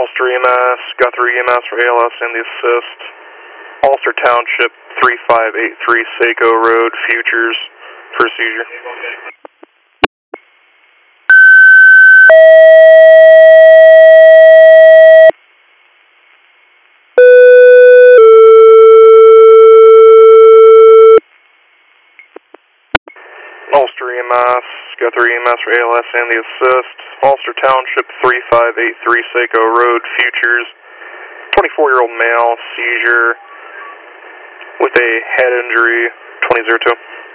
Ulster EMS, Guthrie EMS for ALS and the assist. Ulster Township 3583 Saco Road, Futures for a seizure. Ulster EMS, Guthrie EMS for ALS and the assist. Ulster Township 3583 Saco Road, Futures. 24-year-old male, seizure with a head injury, 2002.